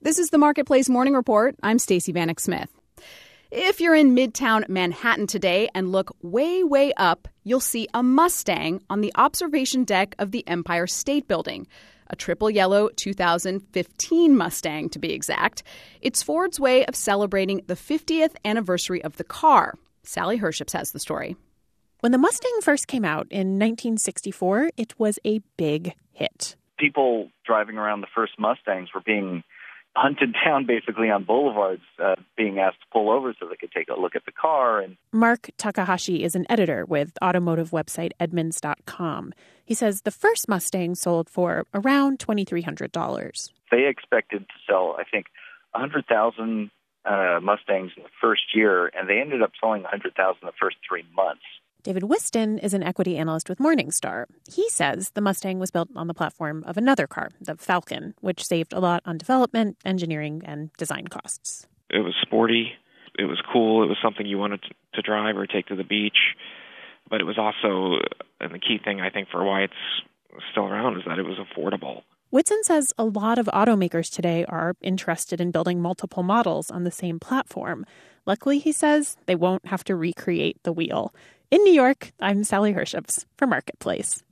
This is the Marketplace Morning Report. I'm Stacey Vanek Smith. If you're in Midtown Manhattan today and look way, way up, you'll see a Mustang on the observation deck of the Empire State Building. A triple yellow 2015 Mustang, to be exact. It's Ford's way of celebrating the 50th anniversary of the car. Sally Herships has the story. When the Mustang first came out in 1964, it was a big hit. People driving around the first Mustangs were being hunted down basically on boulevards, being asked to pull over so they could take a look at the car. And Mark Takahashi is an editor with automotive website Edmunds.com. He says the first Mustang sold for around $2,300. They expected to sell, I think, 100,000 Mustangs in the first year, and they ended up selling 100,000 the first 3 months. David Whiston is an equity analyst with Morningstar. He says the Mustang was built on the platform of another car, the Falcon, which saved a lot on development, engineering, and design costs. It was sporty. It was cool. It was something you wanted to drive or take to the beach. But it was also, and the key thing I think for why it's still around is that it was affordable. Whitson says a lot of automakers today are interested in building multiple models on the same platform. Luckily, he says, they won't have to recreate the wheel. In New York, I'm Sally Herships for Marketplace.